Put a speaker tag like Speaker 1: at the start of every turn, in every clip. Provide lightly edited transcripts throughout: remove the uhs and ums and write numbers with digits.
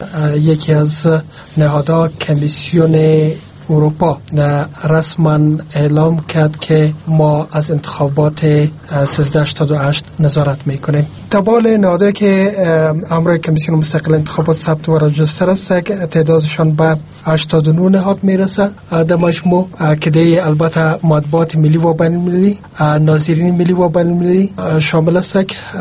Speaker 1: یکی از نهادها کمیسیون اروپا رسما اعلام کرد که ما از انتخابات 1388 نظارت میکنیم. تبال نهادهایی که امر کمیسیون مستقل انتخابات ثبت و راجستر است تعدادشان به 89 نهاد میرسه. در مجموع که البته مطبوعات ملی و بین المللی، ناظرین ملی و بین المللی شامل است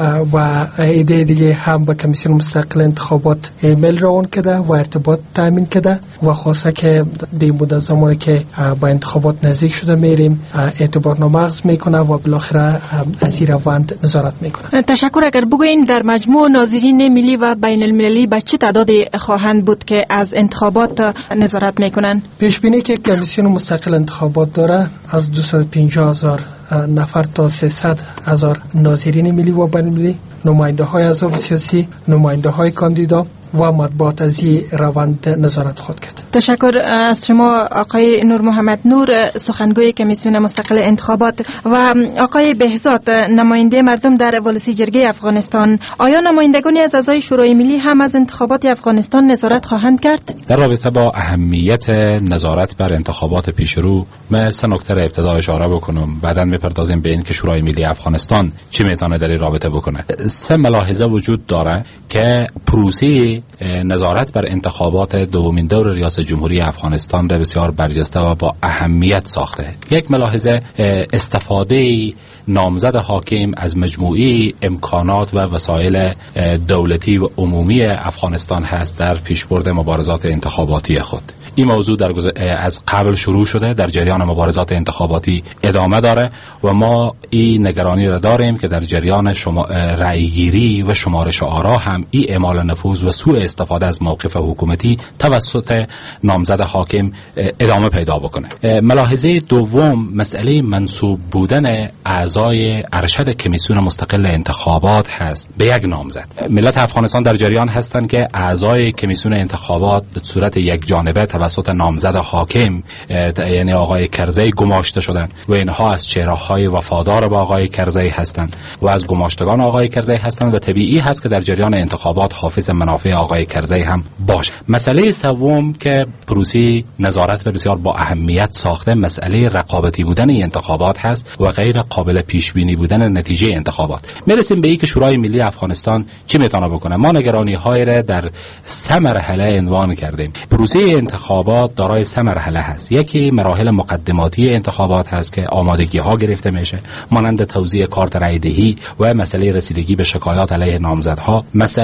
Speaker 1: و ایده دیگه هم به کمیسیون مستقل انتخابات ایمیل روان کرده و ارتباط تامین کرده و خواسته که در مدت زمانی که با انتخابات نزدیک شده میریم اعتبارنامه اخذ میکنه و بالاخره از این روند نظارت میکنه.
Speaker 2: تشکر. اگر بگوییم در مجموع ناظرین ملی و بین المللی به چه تعدادی خواهند بود که از انتخابات نظارت میکنن؟
Speaker 1: پیش بینی که کمیسیون مستقل انتخابات داره از 250,000 نفر تا 300,000 ناظرین ملی و بین المللی، نماینده های احزاب سیاسی، نماینده های کاندیدا و مطبوعات از این روند نظارت خود کرد.
Speaker 2: تشکر از شما آقای نور محمد نور، سخنگوی کمیسیون مستقل انتخابات، و آقای بهزاد، نماینده مردم در ولسی جرگه افغانستان. آیا نمایندگانی از اعضای شورای ملی هم از انتخابات افغانستان نظارت خواهند کرد؟
Speaker 3: در رابطه با اهمیت نظارت بر انتخابات پیشرو من سه نکته را ابتدا اشاره بکنم، بعداً میپردازیم به این که شورای ملی افغانستان چه میتونه در این رابطه بکنه. سه ملاحظه وجود داره که پروسه نظارت بر انتخابات دومین دور ریاست جمهوری افغانستان را بسیار برجسته و با اهمیت ساخته. یک ملاحظه استفاده نامزد حاکم از مجموعی امکانات و وسایل دولتی و عمومی افغانستان هست در پیشبرد مبارزات انتخاباتی خود. این موضوع از قبل شروع شده، در جریان مبارزات انتخاباتی ادامه داره و ما این نگرانی را داریم که در جریان رأیگیری و شمارش آرا هم این اعمال نفوذ و سوء استفاده از موقف حکومتی توسط نامزد حاکم ادامه پیدا بکنه. ملاحظه دوم مسئله منسوب بودن اعضای ارشد کمیسیون مستقل انتخابات هست به یک نامزد. ملت افغانستان در جریان هستند که اعضای کمیسیون انتخابات به صورت یک جانبه توسط نامزد حاکم یعنی آقای کرزی گماشته شدند و اینها از چهره‌های وفادار به آقای کرزی هستند و از گماشتگان آقای کرزی هستند و طبیعی هست که در جریان انتخابات حافظ منافع آقای کرزی هم باشه. مسئله سوم که پروسه نظارت را بسیار با اهمیت ساخته مسئله رقابتی بودن این انتخابات هست و غیر قابل پیش بینی بودن نتیجه انتخابات. میرسیم به اینکه شورای ملی افغانستان چی میتونه بکنه. ما نگرانی‌های را در سه مرحله عنوان کردیم. پروسه انتخابات دارای سه مرحله هست. یکی مراحل مقدماتی انتخابات هست که آمادگی ها گرفته میشه، مانند توزیع کارت رای دهی و مسئله رسیدگی به شکایات علیه نامزدها.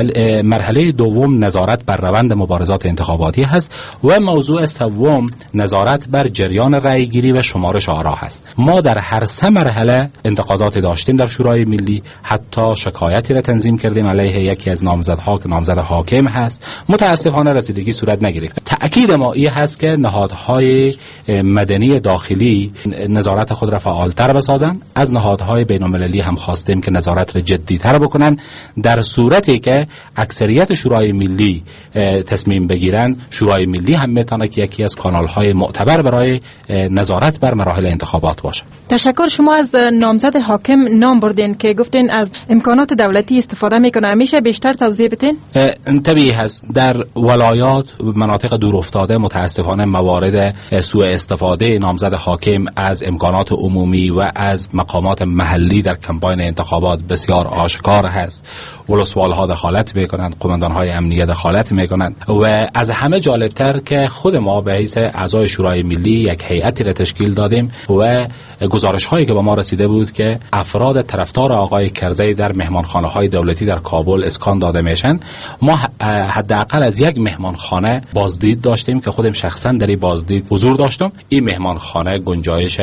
Speaker 3: مرحله دوم نظارت بر روند مبارزات انتخاباتی هست و موضوع سوم نظارت بر جریان رای گیری و شمارش آرا هست. ما در هر سه مرحله انتقادات داشتیم در شورای ملی، حتی شکایتی را تنظیم کردیم علیه یکی از نامزدها که نامزد حاکم هست. متاسفانه رسیدگی صورت نگرفت. تأکید ما این هست که نهادهای مدنی داخلی نظارت خود را فعالتر بسازند. از نهادهای بین‌المللی هم خواستیم که نظارت را جدی‌تر بکنن. در صورتی که اکثریت شورای ملی تصمیم بگیرن، شورای ملی هم میتونه که یکی از کانال‌های معتبر برای نظارت بر مراحل انتخابات باشه.
Speaker 2: تشکر. شما از نامزد حاکم نام بردین که گفتین از امکانات دولتی استفاده میکنه. همیشه بیشتر توضیح بدین؟
Speaker 3: طبیعی هست در ولایات مناطق دور افتاده متاسفانه موارد سوء استفاده نامزد حاکم از امکانات عمومی و از مقامات محلی در کمپاین انتخابات بسیار آشکار هست. ولسوال‌ها دخالت میکنند، قماندان‌های امنیه دخالت میکنند و از همه جالبتر که خود ما به حیث اعضای شورای ملی یک هیئتی را تشکیل دادیم و گزارش هایی که به ما رسیده بود که افراد طرفدار آقای کرزی در مهمانخانه‌های دولتی در کابل اسکان داده میشن. ما حداقل از یک مهمانخانه بازدید داشتیم که خودم شخصا در این بازدید حضور داشتم. این مهمانخانه گنجایش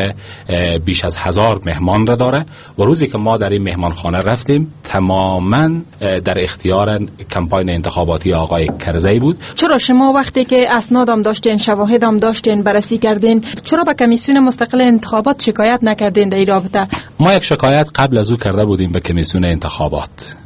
Speaker 3: بیش از 1000 مهمان را داره و روزی که ما در این مهمانخانه رفتیم تماما در اختیار کمپاین انتخاباتی آقای کرزی بود.
Speaker 2: چرا شما وقتی که اسنادم داشتین، شواهدم داشتین، بررسی کردین، چرا به کمیسیون مستقل انتخابات شکایت نکردین در این رابطه؟
Speaker 3: ما یک شکایت قبل از او کرده بودیم به کمیسیون انتخابات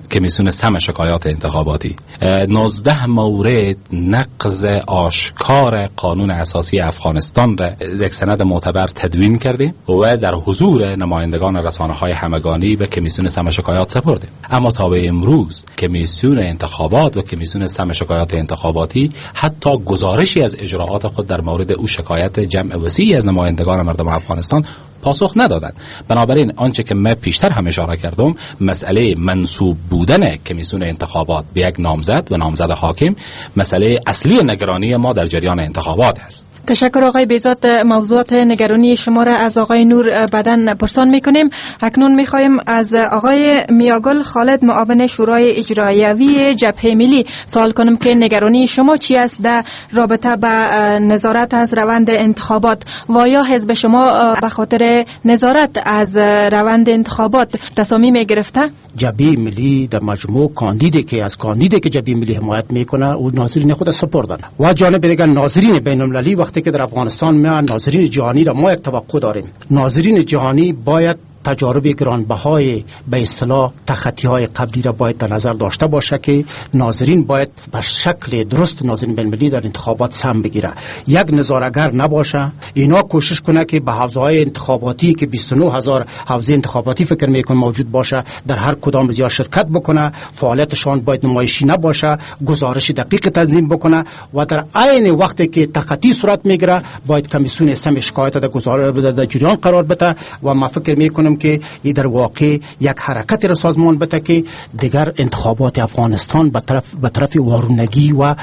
Speaker 3: کمیسیون سم شکایات انتخاباتی 19 مورد نقض آشکار قانون اساسی افغانستان را یک سند معتبر تدوین کردیم و در حضور نمایندگان رسانه‌های همگانی به کمیسیون سم شکایات سپردیم. اما تا به امروز کمیسیون انتخابات و کمیسیون سم شکایات انتخاباتی حتی گزارشی از اجراعات خود در مورد او شکایت جمع وسیعی از نمایندگان مردم افغانستان پاسخ ندادند. بنابراین آنچه که من پیشتر هم اشاره کردم، مسئله منسوب بودن کمیسیون انتخابات به یک نامزد و نامزد حاکم مسئله اصلی نگرانی ما در جریان انتخابات است.
Speaker 2: تشکر آقای بهزاد. موضوعات نگرانی شما را از آقای نور بعداً پرسان میکنیم. اکنون میخوایم از آقای میاگل خالد معاون شورای اجرایوی جبهه ملی سوال کنیم که نگرانی شما چی است در رابطه با نظارت از روند انتخابات و آیا حزب شما به خاطر نظارت از روند انتخابات تصامیم گرفته؟
Speaker 4: جبهه ملی در مجموع کاندیدی که جبهه ملی حمایت میکنه او ناظرین خود سپردن و جانب دیگر ناظرین بین المللی وقتی که در افغانستان میان ناظرین جهانی را ما یک توقع داریم. ناظرین جهانی باید تجارب گرانبهای به اصطلاح تخطی‌های قبلی را باید در نظر داشته باشه که ناظرین باید به شکل درست ناظرین بین‌المللی در انتخابات سهم بگیره. یک نظاره‌گر نباشه. اینا کوشش کنه که به حوزه‌های انتخاباتی که 29000 حوزه انتخاباتی فکر میکنه موجود باشه در هر کدام زیاد شرکت بکنه. فعالیتشان باید نمایشی نباشه. گزارش دقیق تنظیم بکنه و در عین وقتی که تخطی صورت میگیره باید کمیسیون سم شکایت در جریان قرار بده و ما فکر میکنم که این در واقع یک حرکت را سازمان بده که دیگر انتخابات افغانستان به طرف وارونگی و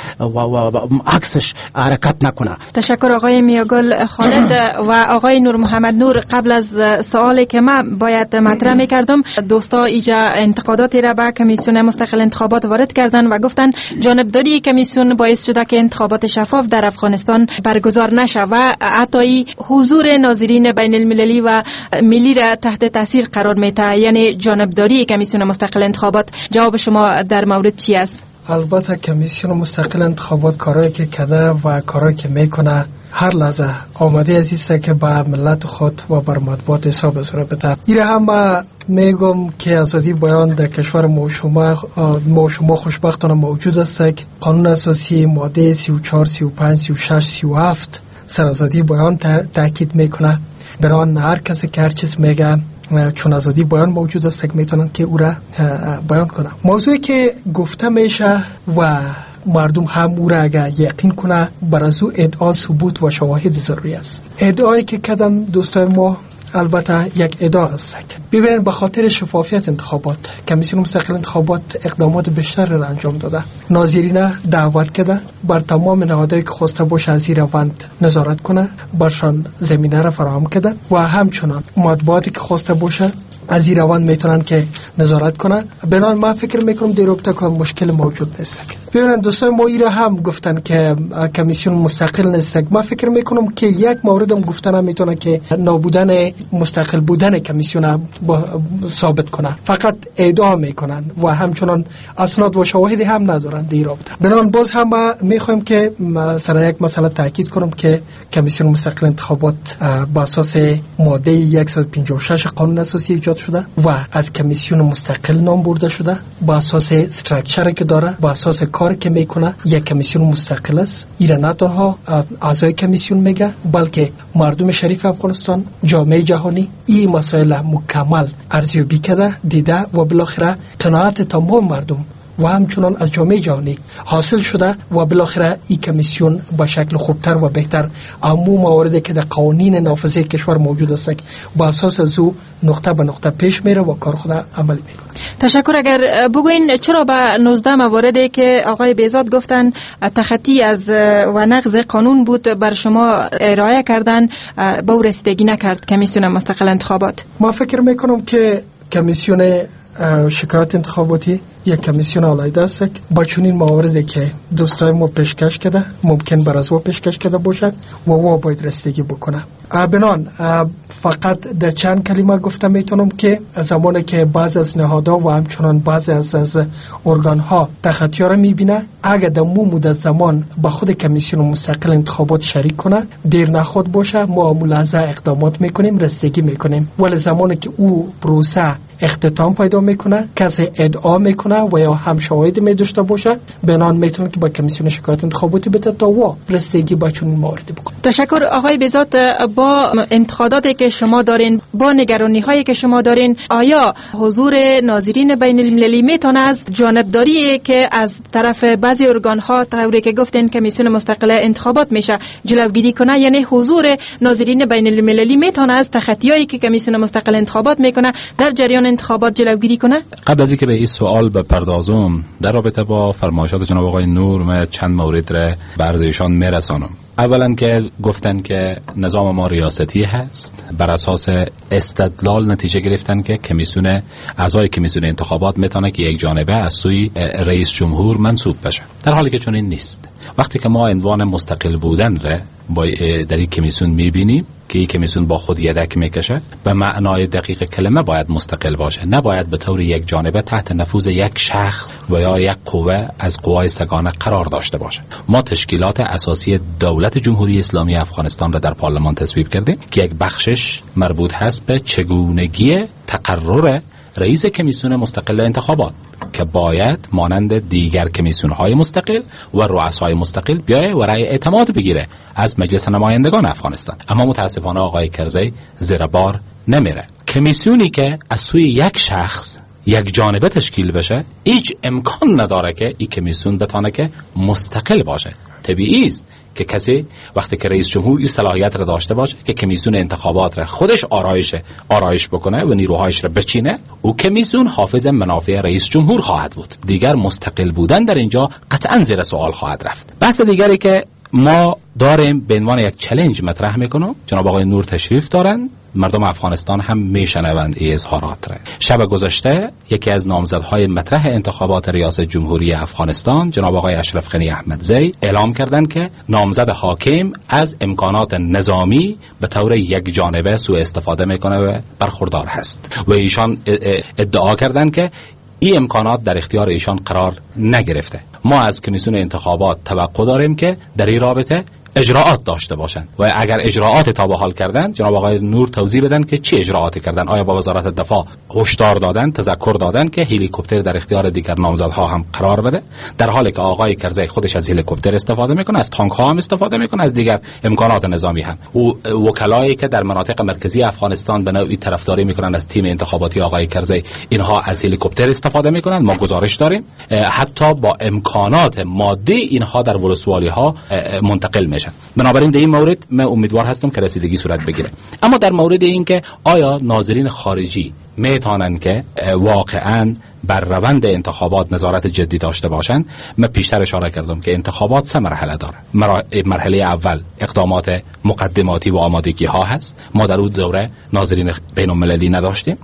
Speaker 4: عکسش حرکت نکنه.
Speaker 2: تشکر آقای میاگل خالد و آقای نور محمد نور. قبل از سوالی که من باید مطرح میکردم دوستا ایجا انتقاداتی را به کمیسیون مستقل انتخابات وارد کردن و گفتن جانبداری کمیسیون باعث شده که انتخابات شفاف در افغانستان برگزار نشه و حتی حضور ناظرین بین المللی و ملی را تحت تاثیر قرار میده، یعنی جانبداری کمیسیون مستقل انتخابات. جواب شما در مورد چی است؟
Speaker 1: البته کمیسیون مستقل انتخابات کارایی که کرده و کارایی که میکنه هر لحظه آماده است که با ملت خود و بر مطبوعات حساب بذاره بده. ایره هم میگم که آزادی بیان در کشور ما شما خوشبختانه موجود است. قانون اساسی ماده 34 35 36 37 سر آزادی بیان تاکید میکنه. برای هر کسی که هر چیز میگه چون آزادی بیان موجود است میتونن که او را بیان کنه. موضوعی که گفته میشه و مردم هم او را اگر یقین کنه بر از او ادعا ثبوت و شواهد ضروری است. ادعایی که کردن دوستای ما البته یک ادعا است. ببینید به خاطر شفافیت انتخابات کمیسیون مستقل انتخابات اقدامات بیشتر را انجام داده. ناظرین دعوت کرده بر تمام نهادهایی که خواسته باشه از این روند نظارت کنه برشان زمینه را فراهم کرده و همچنان مطبوعاتی که خواسته باشه از این روند میتونن که نظارت کنن. بنابراین من فکر میکنم در رابطه که مشکل موجود نیست. ببینید دوستان ما ایره هم گفتن که کمیسیون مستقل نیست. من فکر میکنم که یک موردم گفتن میتونه که نابودن مستقل بودن کمیسیون ثابت کنه. فقط ادعا میکنن و همچنان اسناد و شواهدی هم ندارن در رابطه. بنابراین باز هم میخوایم که سر یک مسئله تاکید کنم که کمیسیون مستقل انتخابات با اساس ماده 156 قانون اساسی ایجاد شده و از کمیسیون مستقل نام برده شده. با اساس استراکچری که داره، با اساس کاری که میکنه یک کمیسیون مستقل است. ایره نه تنها اعضای کمیسیون میگه بلکه مردم شریف افغانستان، جامعه جهانی این مسائل مکمل ارزیابی کرده، دیده و بالاخره قناعت تمام مردم و همچنان از جامعه جهانی حاصل شده و بالاخره این کمیسیون با شکل خوبتر و بهتر عموم مواردی که در قوانین نافذه کشور موجود است با اساس از او نقطه به نقطه پیش میره و کار خود عمل میکنه.
Speaker 2: تشکر. اگر بگوین چرا به 19 مواردی که آقای بهزاد گفتن تخطی از و نقض قانون بود بر شما ارائه کردن به او رسیدگی نکرد کمیسیون مستقل انتخابات؟
Speaker 1: ما فکر میکنم که کمیسیون شکایت انتخاباتی یک کمیسیون علیحده است. با چنین مواردی که دوستای ما پیشکش کرده ممکن بر از او پیشکش کرده باشه و او باید رسیدگی بکنه. بنان فقط در چند کلمه گفته میتونم که زمانی که بعض از نهادها و همچنان بعض از ارگان ها تخطی را میبینه اگر در مدت زمان با خود کمیسیون مستقل انتخابات شریک کنه دیر نخود باشه ما ملاحظه اقدامات میکنیم، رسیدگی میکنیم. ولی زمانی که او پروسه اختتام پیدا میکنه، کسی ادعا میکنه و یا هم شواهد می داشته باشه، بنان میتونه که با کمیسیون شکایت انتخاباتی بده تا رسیدگی با چنین موردی بکنه.
Speaker 2: تشکر آقای بهزاد. با انتقاداتی که شما دارین، با نگرانی هایی که شما دارین، آیا حضور ناظرین بین المللی میتونه از جانبداری که از طرف بعضی ارگان ها طوری که گفتین کمیسیون مستقل انتخابات میشه جلوگیری کنه؟ یعنی حضور ناظرین بین المللی میتونه از تخطیایی که کمیسیون مستقل انتخابات میکنه در جریان انتخابات جلوگیری کنه؟
Speaker 3: قبل از اینکه به این سوال بپردازم، در رابطه با فرمایشات جناب آقای نور من چند مورد را به عرض ایشان میرسانم. اولا که گفتن که نظام ما ریاستی هست، بر اساس استدلال نتیجه گرفتن که اعضای کمیسیون انتخابات میتونه که یک جانبه از سوی رئیس جمهور منصوب بشه، در حالی که چون این نیست. وقتی که ما عنوان مستقل بودن را در این کمیسیون میبینیم که این کمیسیون با خود یدک میکشه، به معنای دقیق کلمه باید مستقل باشه، نباید به طور یک جانبه تحت نفوذ یک شخص و یا یک قوه از قوای سگانه قرار داشته باشه. ما تشکیلات اساسی دولت جمهوری اسلامی افغانستان را در پارلمان تصویب کردیم که یک بخشش مربوط هست به چگونگی تقرر رئیس کمیسیون مستقل انتخابات که باید مانند دیگر کمیسیون‌های مستقل و رؤسای مستقل بیایه و رأی اعتماد بگیره از مجلس نمایندگان افغانستان. اما متاسفانه آقای کرزی زیر بار نمیره. کمیسیونی که از سوی یک شخص یک جانبه تشکیل بشه، هیچ امکان نداره که این کمیسیون بتونه که مستقل باشه. طبیعی است که کسی وقتی که رئیس جمهور این صلاحیت را داشته باشه که کمیسیون انتخابات را خودش آرایش بکنه و نیروهایش را بچینه، او کمیسیون حافظ منافع رئیس جمهور خواهد بود. دیگر مستقل بودن در اینجا قطعا زیر سوال خواهد رفت. بحث دیگری که ما داریم به عنوان یک چالش مطرح میکنم، جناب آقای نور تشریف دارن، مردم افغانستان هم میشنوند این اظهارات را. شب گذشته یکی از نامزدهای مطرح انتخابات ریاست جمهوری افغانستان جناب آقای اشرف غنی احمدزی اعلام کردند که نامزد حاکم از امکانات نظامی به طور یک جانبه سوء استفاده میکنه و برخوردار هست و ایشان ادعا کردند که این امکانات در اختیار ایشان قرار نگرفته. ما از کمیسیون انتخابات توقع داریم که در این رابطه اجراعات داشته باشند و اگر اجراعات تا به حال کردن، جناب آقای نور توضیح بدن که چه اجراعاتی کردن. آیا با وزارت دفاع هشدار دادن، تذکر دادن که هلیکوپتر در اختیار دیگر نامزدها هم قرار بده، در حالی که آقای کرزی خودش از هلیکوپتر استفاده میکنه، از تانک ها هم استفاده میکنه، از دیگر امکانات نظامی هم. و وکلایی که در مناطق مرکزی افغانستان به نوعی طرفداری میکنن از تیم انتخاباتی آقای کرزی، اینها از هلیکوپتر استفاده میکنن. ما گزارش داریم حتی با امکانات مادی اینها در ولسوالی ها منتقل میشن. بنابراین در این مورد من امیدوار هستم که رسیدگی صورت بگیره. اما در مورد این که آیا ناظرین خارجی میتونن که واقعاً بر روند انتخابات نظارت جدی داشته باشند، من پیشتر اشاره کردم که انتخابات 3 مرحله داره. مرحله اول اقدامات مقدماتی و آمادگی ها هست. ما در اون دوره ناظرین بین المللی نداشتیم.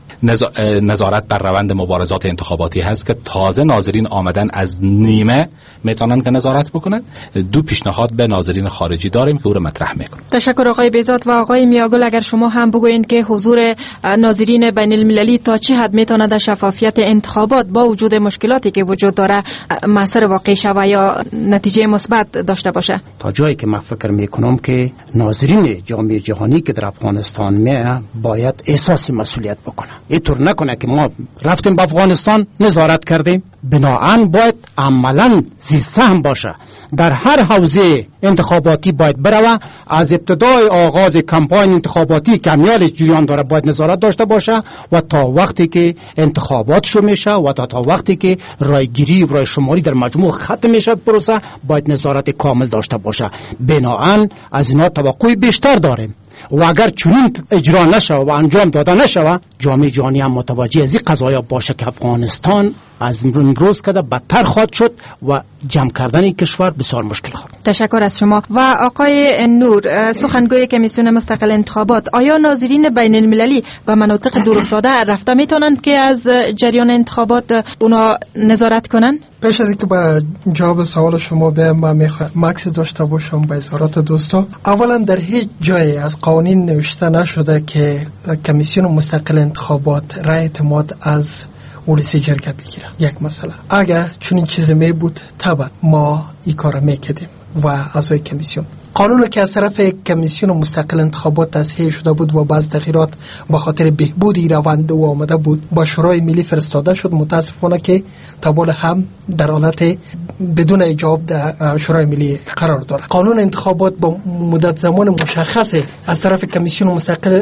Speaker 3: نظارت بر روند مبارزات انتخاباتی هست که تازه ناظرین آمدن از نیمه میتونن که نظارت بکنن. 2 پیشنهاد به ناظرین خارجی داریم که او رو مطرح میکنم.
Speaker 2: تشکر آقای بهزاد. و آقای میاگل، اگر شما هم بگوین که حضور ناظرین بین المللی تا چه حد میتونه در شفافیت انتخابات با وجود مشکلاتی که وجود داره مؤثر واقع شوه یا نتیجه مثبت داشته باشه؟
Speaker 4: تا جایی که من فکر میکنم که ناظرین جامعه جهانی که در افغانستان میه باید احساس مسئولیت بکنه. اینطور نکنه که ما رفتیم به افغانستان نظارت کردیم، بناهن باید عملا زیستهم باشه. در هر حوزه انتخاباتی باید بروه. از ابتدای آغاز کمپاین انتخاباتی که میال جریان داره باید نظارت داشته باشه و تا وقتی که انتخابات شروع میشه و تا وقتی که رایگیری و رای شماری در مجموع ختم میشه پروسه باید نظارت کامل داشته باشه. بناهن از اینا توقع بیشتر داریم و اگر چنین اجرا نشه و انجام داده نشه، جامعه جهانی هم متوجه از این قضایا باشه که افغانستان از امروز کده بدتر خواهد شد و جمع کردن این کشور بسیار مشکل خواهد.
Speaker 2: تشکر از شما. و آقای نور، سخنگوی کمیسیون مستقل انتخابات، آیا ناظرین بین المللی و مناطق دورافتاده رفته میتونند که از جریان انتخابات اونا نظارت کنن؟
Speaker 1: پیش از اینکه به جواب سوال شما بیام، من میخوام مکس داشته باشم به اظهارات دوستا. اولا در هیچ جایی از قوانین نوشته نشده که کمیسیون مستقل انتخابات رای اعتماد از ولسی جرگه بگیره. یک مسئله. اگر چنین چیزی می بود طبعا ما این کار میکردیم و اعضای کمیسیون. قانون که از طرف کمیسیون مستقل انتخابات تصحیح شده بود و بعض تغییرات به خاطر بهبود روند او آمده بود با شورای ملی فرستاده شد. متاسفانه که تا بالا هم در حالت بدون جواب در شورای ملی قرار داره. قانون انتخابات با مدت زمان مشخص از طرف کمیسیون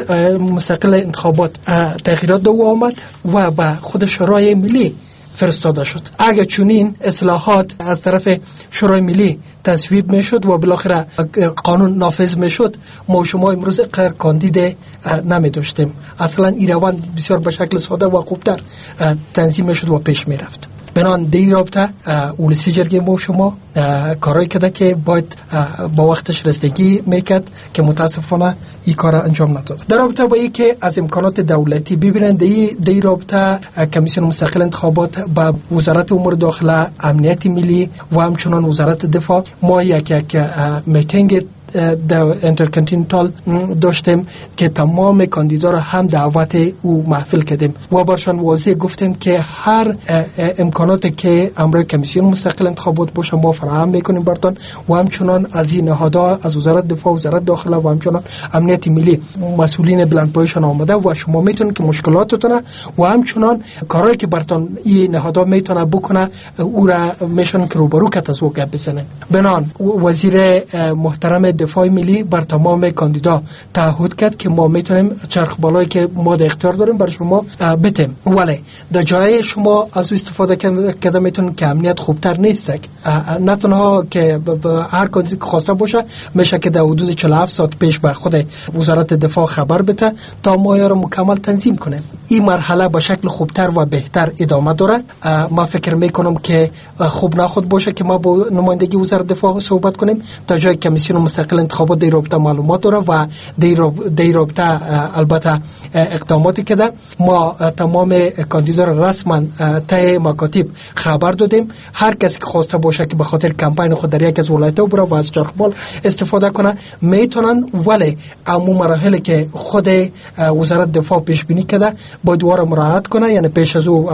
Speaker 1: مستقل انتخابات تغییرات دو آمد و به خود شورای ملی فرستاده شد. اگر چنین اصلاحات از طرف شورای ملی تصویب میشد و بالاخره قانون نافذ میشد، ما شما امروز غیر کاندید نمی داشتیم. اصلا این روند بسیار به شکل ساده و خوبتر تنظیم میشد و پیش میرفت. بنان در رابطه اولسی جرگه ما شما کارایی کده که باید با وقتش رسیدگی میکرد که متاسفانه این کار انجام نداد. در رابطه با این که از امکانات دولتی ببینند در رابطه کمیسیون مستقل انتخابات با وزارت امور داخله، امنیت ملی و همچنان وزارت دفاع ما یک میتینگ انترکنتیننتال داشتیم که تمام کاندیدا را هم دعوت او محفل کردیم و برشان واضح گفتیم که هر امکاناتی که امر کمیسیون مستقل انتخابات باشه ما فراهم میکنیم براتون و همچنان از این نهادها از وزارت دفاع، وزارت داخله و همچنان امنیت ملی مسئولین بلندپایشان آمده و شما میتونید که مشکلاتتون و همچنان کارهایی که براتون این نهادها میتونه بکنه او را میشن که روبرو کت از او گپ بزنن. بنان وزیر محترم دفاع ملی بر تمام کاندیدا تعهد کرد که ما میتونیم چرخ بالایی که ما در اختیار داریم بر شما بتیم، ولی در جای شما از استفاده کرده میتونیم که امنیت خوبتر نیست. نه تنها که هر کاندیدا که خواسته باشه میشه که در حدود 47 ساعت پیش به خود وزارت دفاع خبر بده تا ما یا رو مکمل تنظیم کنیم. این مرحله به شکل خوبتر و بهتر ادامه داره. ما فکر میکنم که خوب نخود باشه که ما با نمایندگی وزارت دفاع صحبت کنیم تا جای کمیسیون مستقل انتخابات در رابطه معلومات داره و در رابطه البته اقداماتی که ده ما تمام کاندیدا را رسما طی مکاتب خبر دادیم. هر کسی که خواسته باشه که به خاطر کمپین خود در یک از ولایت‌ها بره و از چرخبال استفاده کنه میتونن، ولی عموم مراحلی که خود وزارت دفاع پیش بینی کرده باید دوباره مراجعت کنه، یعنی پیش از او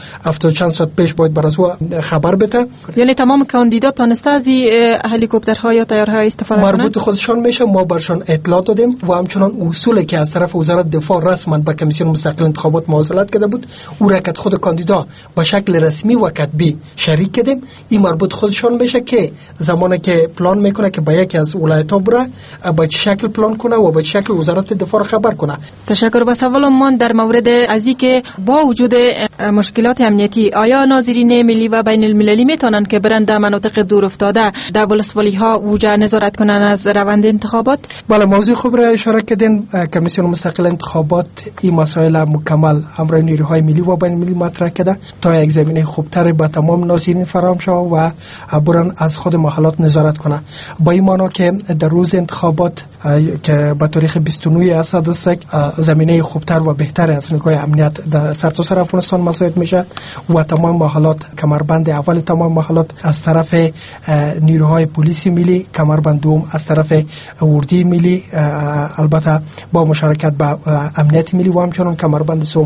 Speaker 1: 70 چند ساعت پیش باید بر از او خبر بده.
Speaker 2: یعنی تمام کاندیدا تونسته از هلیکوپترها یا طیاره‌ها استفاده کنن؟
Speaker 1: مربوط خودشان میشه. ما برشان اطلاع دادیم و همچنان اصولی که از طرف وزارت دفاع رسما به کمیسیون مستقل انتخابات مواصلت کرده بود او را که خود کاندیدا به شکل رسمی و کتبی شریک کردیم. این مربوط خودشان میشه که زمانی که پلان میکنه که به یکی از ولایت‌ها بره با چه شکل پلان کنه و با چه شکل وزارت دفاع خبر کنه.
Speaker 2: تشکر. با سوال من در مورد از اینکه با وجود مشکلات امنیتی آیا ناظرین ملی و بین المللی میتونن که برند مناطق دور افتاده در ولسوالی‌ها وجا نظارت کنن از روند انتخابات؟
Speaker 1: بله، موضوع خوب را اشاره کردین. کمیسیون مستقل انتخابات این مسائل مکمل امر نیروهای ملی و بین المللی مطرح کرده تا یک زمینه خوبتر به تمام ناظرین فراهم شود و برن از خود محلات نظارت کنه. با این معنی که در روز انتخابات که به تاریخ 29 اسد است زمینه خوبتر و بهتر از نگاه امنیت در سرتاسر افغانستان مساعد میشه و تمام محلات کمربند اول تمام محلات از طرف نیروهای پلیس ملی، کمربند دوم از طرف اردی ملی البته با مشارکت با امنیت ملی و همچنان کمربند سوم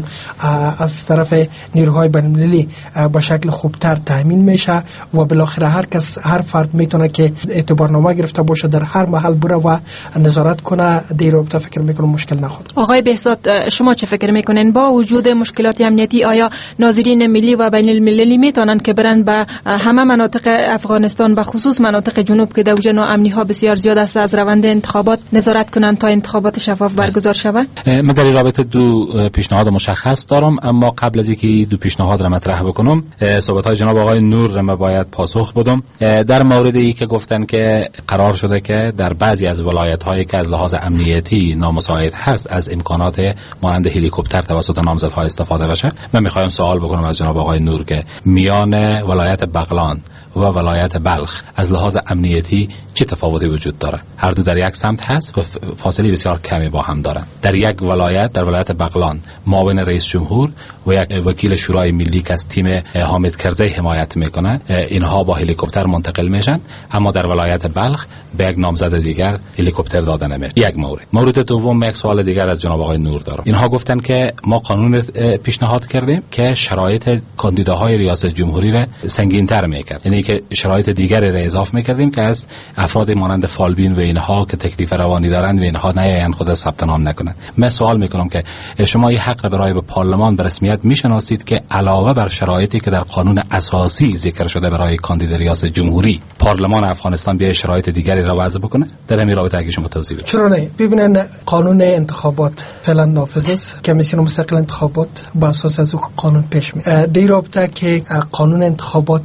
Speaker 1: از طرف نیروهای بین‌المللی با شکل خوبتر تامین میشه و بالاخره هر فرد میتونه که اعتبارنامه گرفته باشه در هر محل بره و نظارت کنه. در رابطه فکر میکنم مشکل نخواد.
Speaker 2: آقای بهزاد شما چه فکر میکنین با وجود مشکلات امنیتی آیا ناظرین ملی و بین المللی میتونن که برن به همه مناطق افغانستان به خصوص مناطق جنوب که دوجه ناامنی ها بسیار زیاد است از روند انتخابات نظارت کنن تا انتخابات شفاف برگزار شود؟
Speaker 3: من در این رابطه دو پیشنهاد مشخص دارم، اما قبل از اینکه دو پیشنهاد را مطرح بکنم صحبت های جناب آقای نور را من باید پاسخ بدم در مورد ای که گفتن که قرار شده که در بعضی از ولایت هایی که از لحاظ امنیتی نامساعد هست از امکانات مانند هلیکوپتر توسط نامزدها استفاده بشه. من میخوایم سوال بکنم از جناب آقای نور که میان ولایت بغلان و ولایت بلخ از لحاظ امنیتی چه تفاوتی وجود داره؟ هر دو در یک سمت هست و فاصله بسیار کمی با هم دارن. در یک ولایت، در ولایت بغلان، معاون رئیس جمهور و یک وکیل شورای ملی که از تیم حامد کرزی حمایت میکنه اینها با هلیکوپتر منتقل میشن، اما در ولایت بلخ به یک نامزد دیگر هلیکوپتر داده نمیشه. یک مورد دوم، یک سوال دیگر از جناب آقای نور دارم. اینها گفتن که ما قانون پیشنهاد کردیم که شرایط کاندیداهای ریاست جمهوری را سنگین‌تر میکرد، یعنی که شرایط دیگری را اضافه می‌کردیم که از افراد مانند فالبین و اینها که تکلیف روانی دارند و اینها نیاین خود ثبت نام نکنند. من سوال میکنم که شما این حق را برای به پارلمان به رسمیت میشناسید که علاوه بر شرایطی که در قانون اساسی ذکر شده برای کاندید ریاست جمهوری، پارلمان افغانستان بیاید شرایط دیگری را وضع بکنه؟ در همین رابطه اگه شما توضیح بدید.
Speaker 1: چرا نه؟ ببینن قانون انتخابات فعلا نافذ است. کمیسیون مستقل انتخابات با اساس از قانون پیش میره. در رابطه که قانون انتخابات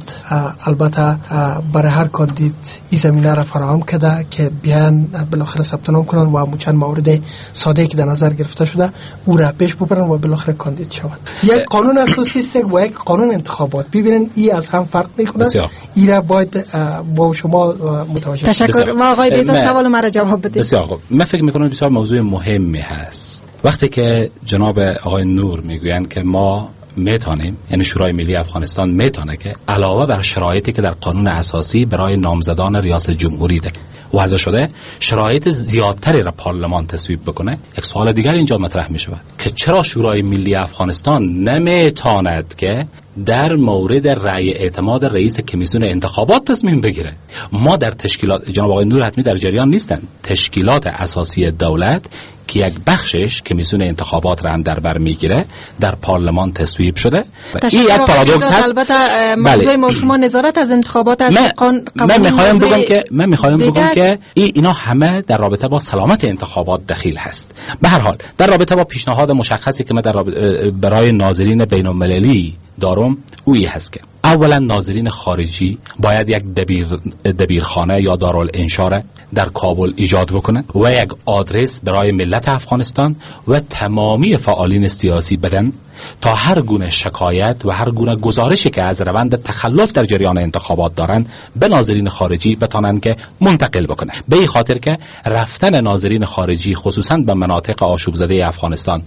Speaker 1: البته برای هر کاندید این زمینه را فراهم کرده که بیان بالاخره ثبت نام کنن و چند مورد ساده که در نظر گرفته شده او را پیش ببرن و بالاخره کاندید شوند. یک قانون اساسی است و یک قانون انتخابات. ببینن این از هم فرق میکنه. این را باید با شما متوجه.
Speaker 2: تشکر. و آقای بیزاد سوال مرا جواب بدید.
Speaker 3: بسیار خوب. من فکر میکنم بسیار موضوع مهمی هست. وقتی که جناب آقای نور میگویند که ما میتونیم، یعنی شورای ملی افغانستان میتونه که علاوه بر شرایطی که در قانون اساسی برای نامزدان ریاست جمهوری ده وضع شده شرایط زیادتری را پارلمان تصویب بکنه، یک سوال دیگر اینجا مطرح می شود که چرا شورای ملی افغانستان نمیتواند که در مورد رأی اعتماد رئیس کمیسیون انتخابات تصمیم بگیره؟ ما در تشکیلات، جناب آقای نور حتمی در جریان نیستند، تشکیلات اساسی دولت که یک بخشش کمیسیون انتخابات را هم در بر میگیره در پارلمان تصویب شده. این یک پارادوکس هست.
Speaker 2: البته موضوع ما شما نظارت از انتخابات از
Speaker 3: من میخوایم بگم که اینا همه در رابطه با سلامت انتخابات دخیل هست. به هر حال در رابطه با پیشنهاد مشخصی که من برای ناظرین بین المللی دارم اویی هست که اولا ناظرین خارجی باید یک دبیرخانه یا دارالانشا در کابل ایجاد بکنه و یک آدرس برای ملت افغانستان و تمامی فعالین سیاسی بدن تا هر گونه شکایت و هر گونه گزارشی که از روند تخلف در جریان انتخابات دارند به ناظرین خارجی بتانند که منتقل بکنه. به این خاطر که رفتن ناظرین خارجی خصوصا به مناطق آشوب زده افغانستان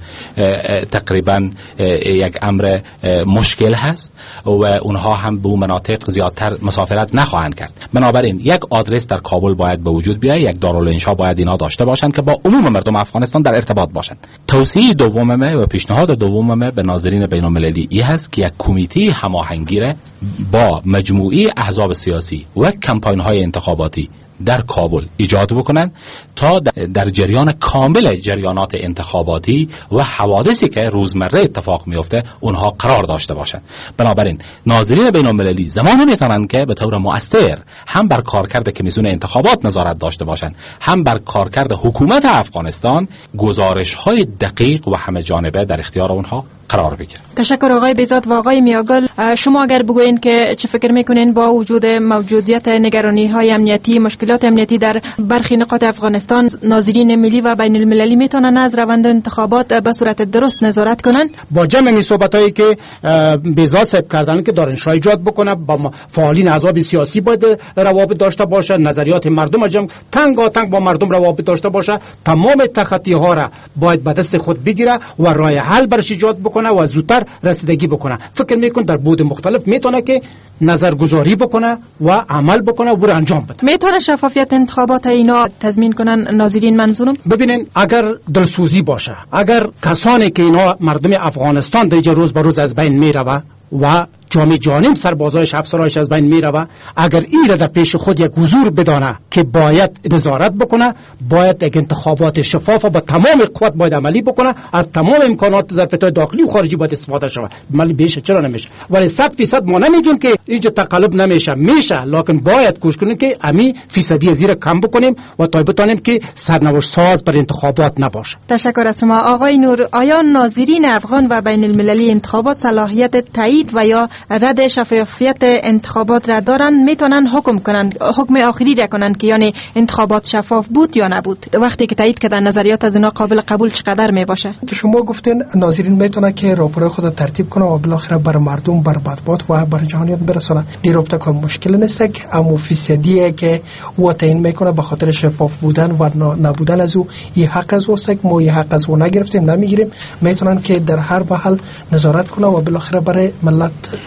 Speaker 3: تقریبا یک امر مشکل هست و اونها هم به اون مناطق زیادتر مسافرت نخواهند کرد. بنابراین یک آدرس در کابل باید به وجود بیاید، یک دارالانشا باید اینا داشته باشند که با عموم مردم افغانستان در ارتباط باشند. توصیه دومم و پیشنهاد دومم به ناظرین بین المللی این هست که یک کمیته هماهنگی با مجموعه احزاب سیاسی و کمپاین های انتخاباتی در کابل ایجاد بکنند تا در جریان کامل جریانات انتخاباتی و حوادثی که روزمره اتفاق میفته اونها قرار داشته باشند. بنابراین ناظرین بین المللی زمانی میتونن که به طور مؤثر هم بر کارکرد کمیسیون انتخابات نظارت داشته باشند، هم بر کارکرد حکومت افغانستان گزارش های دقیق و همه جانبه در اختیار اونها قرار بگیره.
Speaker 2: تشکر آقای بیزاد و آقای میاگل. شما اگر بگوین که چه فکر میکنین با وجود موجودیت نگرانی های امنیتی، مشکلات امنیتی در برخی نقاط افغانستان، ناظرین ملی و بین المللی میتونن از روند انتخابات به صورت درست نظارت کنن؟
Speaker 4: با جمع می صحبتایی که بیزاد صاحب کردن که دارنشاه ایجاد بکنه، با فعالین احزاب سیاسی باید روابط داشته باشه، نظریات مردم جمع تنگاتنگ با مردم روابط داشته باشه، تمام تخطی ها را باید به دست خود بگیره و راه حل برش ایجاد بکنه و زودتر رسیدگی بکنه. فکر میکن در بود مختلف میتونه که نظرگذاری بکنه و عمل بکنه و انجام بده.
Speaker 2: میتونه شفافیت انتخابات اینا تضمین کنن ناظرین؟ منظورم
Speaker 4: ببینین اگر دلسوزی باشه، اگر کسانی که اینا مردم افغانستان در روز به روز از بین میروه و جامعه جانب سربازایش افسرایش از بین میروه، اگر این را در پیش خود یک حضور بدانه که باید نظارت بکنه، باید یک انتخابات شفاف با تمام قوت باید عملی بکنه، از تمام امکانات ظرفیت‌های داخلی و خارجی باید استفاده شود. ولی بیش چرا نمیشه؟ ولی 100% ما نمیگیم که اینجا تقلب نمیشه، میشه، لکن باید کوشش کنیم که امی فیصدی زیر کم بکنیم و تا بتونیم که سرنوشت ساز بر انتخابات نباشه.
Speaker 2: تشکر از شما آقای نور. آیا ناظرین افغان و بین المللی انتخابات صلاحیت تایید و یا رد شفافیت انتخابات را دارن، میتونن حکم کنن، حکم آخری را کنن که یعنی انتخابات شفاف بود یا نبود؟ وقتی که تایید کردن نظریات از اینا قابل قبول چقدر می باشه؟
Speaker 1: شما گفتین ناظرین میتونه که راپور خود ترتیب کنه و بالاخره بر مردم، بر مطبوعات و بر جهانیت برسونه. این رابطه کار مشکل نیست که اما فیصدیه که او تعیین میکنه به خاطر شفاف بودن و نبودن از او. این حق از اوست که ما این حق از او نگرفتیم، نمیگیریم. میتونن که در هر محل نظارت کنه و بالاخره برای ملت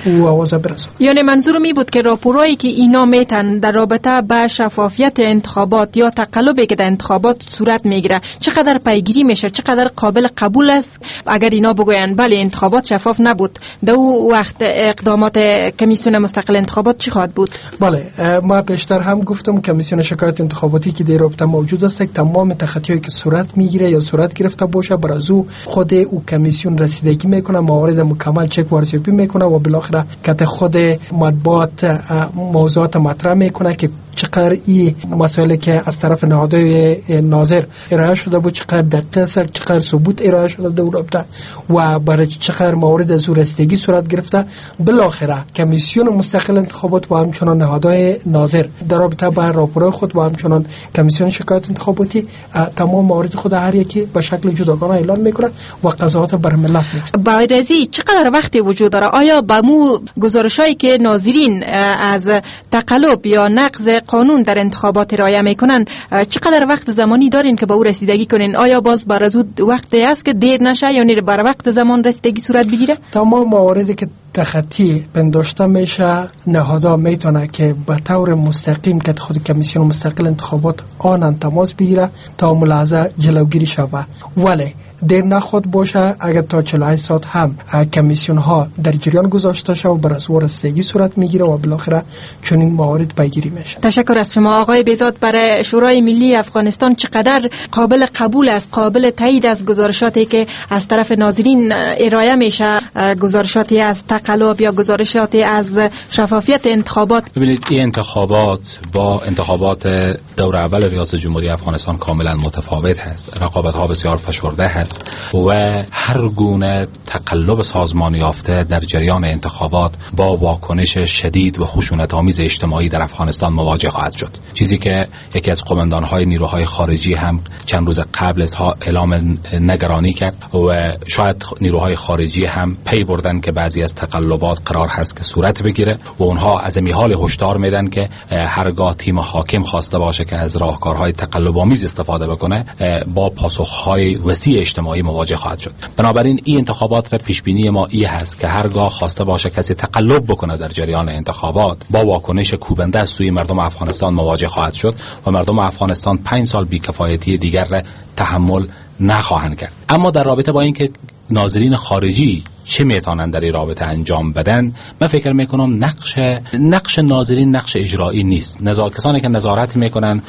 Speaker 1: او آواز برسان.
Speaker 2: یعنی منظور می بود که راپورایی که اینا میتن در رابطه با شفافیت انتخابات یا تقلبی که در انتخابات صورت میگیره چقدر پیگیری میشه، چقدر قابل قبول است اگر اینا بگوین بله انتخابات شفاف نبود، در او وقت اقدامات کمیسیون مستقل انتخابات چی خواهد بود؟
Speaker 1: بله، ما بیشتر هم گفتم کمیسیون شکایت انتخاباتی که در رابطه موجود است تمام تخطی‌هایی که صورت میگیره یا صورت گرفته باشه بر از او خود او کمیسیون رسیدگی میکنه، موارد مکمل چک و ارزیابی میکنه و بالاخره کت خود مطبوعات موضوعات مطرح میکنه که چقدر این مسائلی که از طرف نهادهای ناظر ارائه شده بود چقدر دقیق است، چقدر ثبوت ارائه شده در رابطه و برای چقدر موارد از رسیدگی صورت گرفته. بالاخره کمیسیون مستقل انتخابات و همچنان نهادهای ناظر در رابطه با راپورهای خود و همچنان کمیسیون شکایت انتخاباتی تمام موارد خود هر یکی به شکل جداگانه اعلام میکنه و قضاوت بر ملت میکنه.
Speaker 2: بعد از این چقدر وقتی وجود داره؟ آیا با مو گزارشایی که ناظرین از تقلب یا نقض قانون در انتخابات رعایت میکنن چقدر وقت زمانی دارین که به او رسیدگی کنین؟ آیا باز بر از وقتی است که دیر نشه یعنی بر وقت زمان رسیدگی صورت بگیره؟
Speaker 1: تمام مواردی که تخطی پنداشته میشه نهادها میتونه که به طور مستقیم که خود کمیسیون مستقل انتخابات آنن تماس بگیره تا ملاحظه جلوگیری شود، ولی دیر نخود باشه اگر تا 48 ساعت هم کمیسیون ها در جریان گذاشته شود و بر از رسیدگی صورت میگیره و بالاخره چنین موارد پیگیری میشه. تشکر
Speaker 2: از شما آقای بهزاد. برای شورای ملی افغانستان چقدر قابل قبول است، قابل تایید از گزارشاتی که از طرف ناظرین ارائه میشه، گزارشاتی از تقلب یا گزارشاتی از شفافیت انتخابات؟
Speaker 3: ببینید این انتخابات با انتخابات دور اول ریاست جمهوری افغانستان کاملا متفاوت هست، رقابت ها بسیار فشرده هست و هر گونه تقلب سازمانی یافته در جریان انتخابات با واکنش شدید و خشونت‌آمیز اجتماعی در افغانستان مواجه خواهد شد. چیزی که یکی از قماندان‌های نیروهای خارجی هم چند روز قبل از اعلام نگرانی کرد و شاید نیروهای خارجی هم پی بردن که بعضی از تقلبات قرار هست که صورت بگیره و اونها از این حال هشدار میدن که هرگاه تیم حاکم خواسته باشه که از راهکارهای تقلب‌آمیز استفاده بکنه با پاسخ‌های وسیع اجتماعی مواجه خواهد شد. بنابراین این انتخابات را پیش بینی ما این هست که هرگاه خواسته باشه کسی تقلب بکنه در جریان انتخابات با واکنش کوبنده از سوی مردم افغانستان مواجه خواهد شد و مردم افغانستان 5 سال بی‌کفایتی دیگر را تحمل نخواهند کرد. اما در رابطه با اینکه ناظرین خارجی چه میتونن در این رابطه انجام بدن، من فکر میکنم نقش ناظرین نقش اجرایی نیست. کسانی که نظارت میکنن،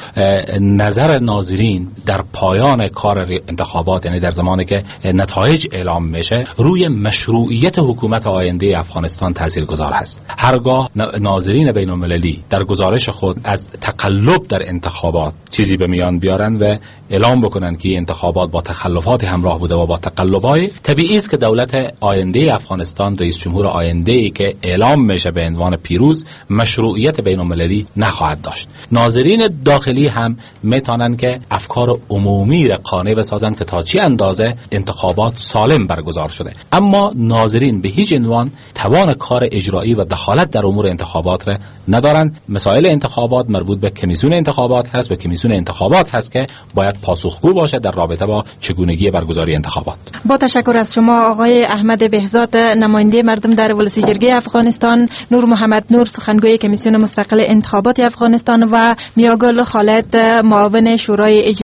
Speaker 3: نظر ناظرین در پایان کار انتخابات یعنی در زمانی که نتایج اعلام میشه روی مشروعیت حکومت آینده افغانستان تاثیرگذار هست. هرگاه ناظرین بین المللی در گزارش خود از تقلب در انتخابات چیزی به میان بیارن و اعلام بکنن که انتخابات با تخلفات همراه بوده و با تقلب‌های، طبیعی است که دولت آینده افغانستان، رئیس جمهور آینده‌ای که اعلام میشه به عنوان پیروز، مشروعیت بین المللی نخواهد داشت. ناظرین داخلی هم میتونن که افکار عمومی را قانع بسازن که تا چی اندازه انتخابات سالم برگزار شده، اما ناظرین به هیچ عنوان توان کار اجرایی و دخالت در امور انتخابات را ندارن. مسائل انتخابات مربوط به کمیسیون انتخابات هست و کمیسیون انتخابات هست که باید پاسخگو باشه در رابطه با چگونگی برگزاری انتخابات.
Speaker 2: با تشکر از شما آقای احمد بهزاد، نماینده مردم در ولسی جرگه افغانستان، نور محمد نور سخنگوی کمیسیون مستقل انتخابات افغانستان و میاگل خالد معاون شورای